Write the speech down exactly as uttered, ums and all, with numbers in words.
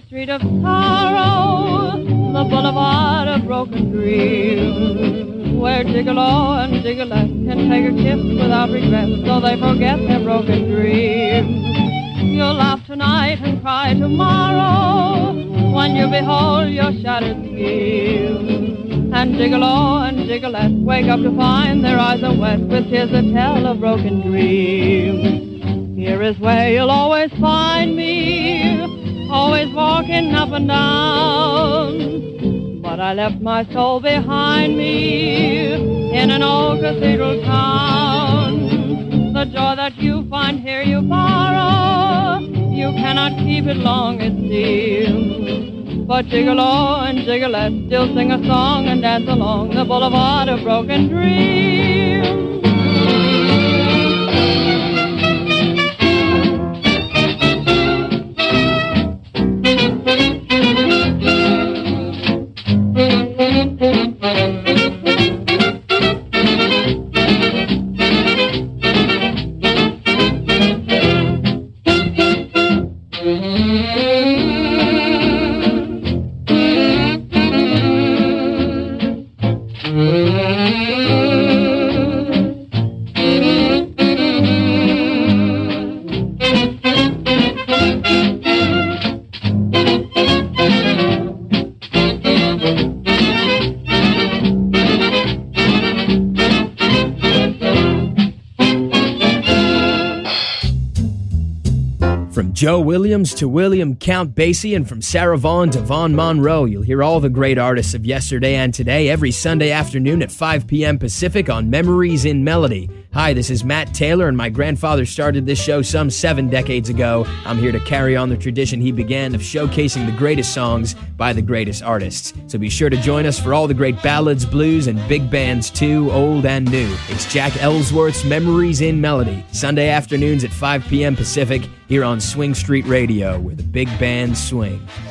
street of sorrow, the boulevard of broken dreams, where gigolo and gigolette can take a kiss without regret, so they forget their broken dreams. You'll laugh tonight and cry tomorrow when you behold your shattered schemes. And gigolo and gigolette wake up to find their eyes are wet with tears that tell of broken dreams. Here is where you'll always find me, always walking up and down. But I left my soul behind me in an old cathedral town. The joy that you find here you borrow, you cannot keep it long it seems. But gigolo and gigolette still sing a song and dance along the boulevard of broken dreams. Joe Williams to William Count Basie, and from Sarah Vaughan to Vaughn Monroe. You'll hear all the great artists of yesterday and today every Sunday afternoon at five p.m. Pacific on Memories in Melody. Hi, this is Matt Taylor, and my grandfather started this show some seven decades ago. I'm here to carry on the tradition he began of showcasing the greatest songs by the greatest artists. So be sure to join us for all the great ballads, blues, and big bands too, old and new. It's Jack Ellsworth's Memories in Melody, Sunday afternoons at five p.m. Pacific, here on Swing Street Radio, where the big bands swing.